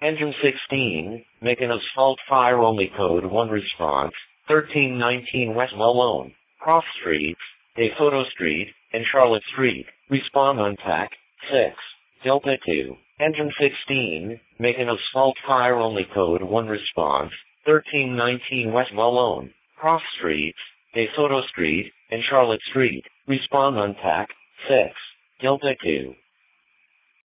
Engine 16, make an assault fire only code 1 response, 1319 West Malone, Cross Streets, DeSoto Street, and Charlotte Street, respond on TAC 6, Delta 2. Engine 16, make an assault fire only code 1 response, 1319 West Malone, Cross Streets, DeSoto Street, and Charlotte Street, respond on TAC 6, Delta 2.